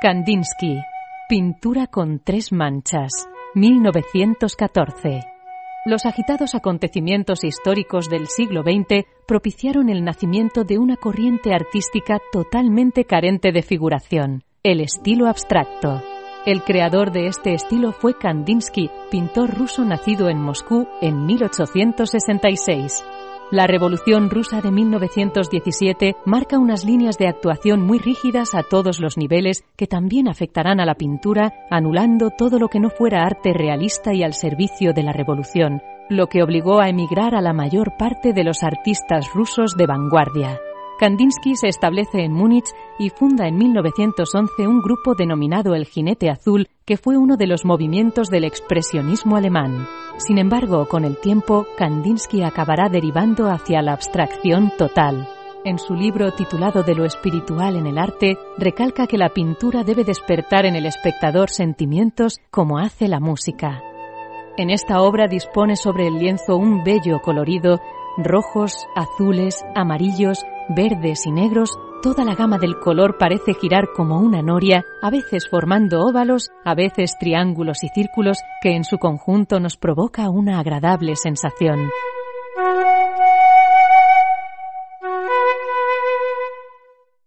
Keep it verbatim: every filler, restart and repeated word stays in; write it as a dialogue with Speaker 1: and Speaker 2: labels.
Speaker 1: Kandinsky, pintura con tres manchas, mil novecientos catorce. Los agitados acontecimientos históricos del siglo veinte propiciaron el nacimiento de una corriente artística totalmente carente de figuración, el estilo abstracto. El creador de este estilo fue Kandinsky, pintor ruso nacido en Moscú en mil ochocientos sesenta y seis. La Revolución Rusa de mil novecientos diecisiete marca unas líneas de actuación muy rígidas a todos los niveles que también afectarán a la pintura, anulando todo lo que no fuera arte realista y al servicio de la revolución, lo que obligó a emigrar a la mayor parte de los artistas rusos de vanguardia. Kandinsky se establece en Múnich y funda en mil novecientos once un grupo denominado El Jinete Azul, que fue uno de los movimientos del expresionismo alemán. Sin embargo, con el tiempo, Kandinsky acabará derivando hacia la abstracción total. En su libro titulado De lo espiritual en el arte, recalca que la pintura debe despertar en el espectador sentimientos como hace la música. En esta obra dispone sobre el lienzo un bello colorido, rojos, azules, amarillos, verdes y negros. Toda la gama del color parece girar como una noria, a veces formando óvalos, a veces triángulos y círculos, que en su conjunto nos provoca una agradable sensación.